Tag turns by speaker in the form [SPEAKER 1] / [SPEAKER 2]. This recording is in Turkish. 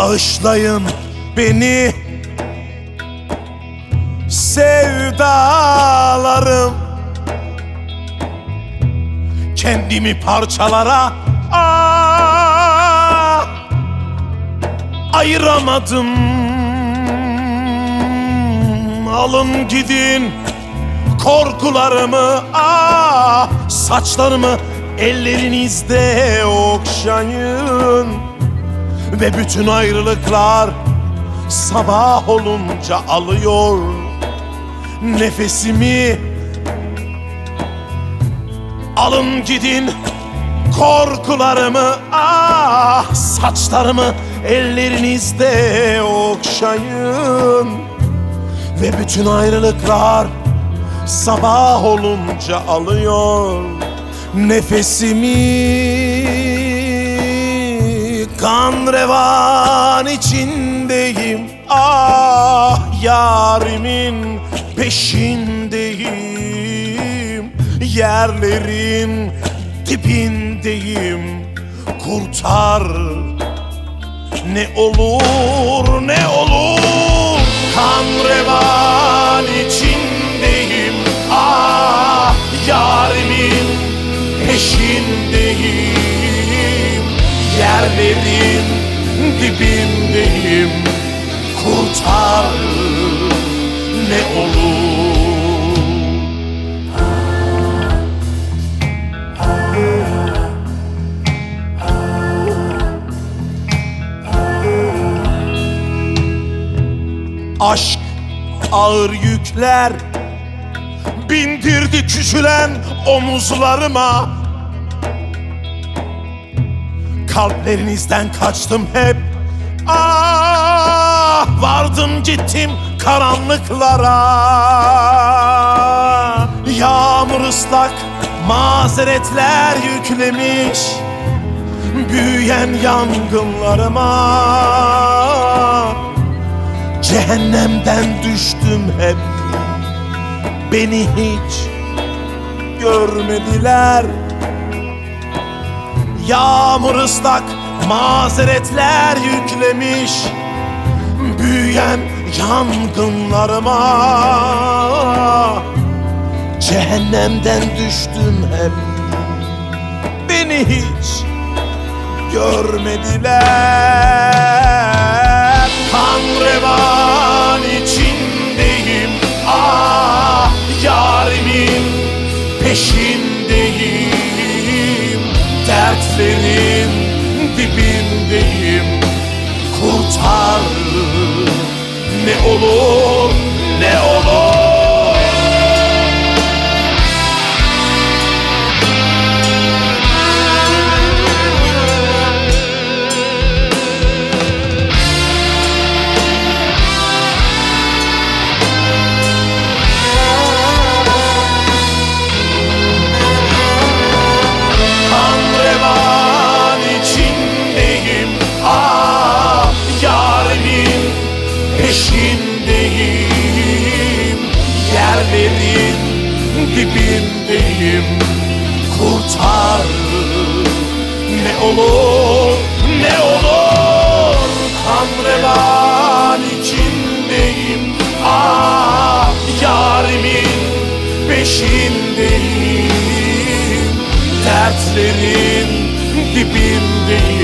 [SPEAKER 1] Bağışlayın beni sevdalarım, kendimi parçalara ayıramadım. Alın gidin korkularımı, saçlarımı ellerinizde okşayın. Ve bütün ayrılıklar sabah olunca alıyor nefesimi. Alın gidin korkularımı, saçlarımı ellerinizde okşayın. Ve bütün ayrılıklar sabah olunca alıyor nefesimi. Kan revan içindeyim, yarimin peşindeyim. Yerlerin dibindeyim, kurtar ne olur ne olur. Kan revan içindeyim, yarimin peşindeyim. Yerlerin dibindeyim, kurtar ne olur. Aşk ağır yükler bindirdi küçülen omuzlarıma. Kalplerinizden kaçtım hep, vardım gittim karanlıklara. Yağmur ıslak mazeretler yüklemiş büyüyen yangınlarıma. Cehennemden düştüm hep, beni hiç görmediler. Yağmur ıslak mazeretler yüklemiş büyüyen yangınlarıma. Cehennemden düştüm hep, beni hiç görmediler. Kan revan içindeyim, yarimin peşindeyim. Dertlerin dibindeyim, kurtar ne olur ne olur. Peşindeyim, yerlerin dibindeyim, kurtar ne olur ne olur. Kan revan içindeyim, yarimin peşindeyim. Dertlerin dibindeyim,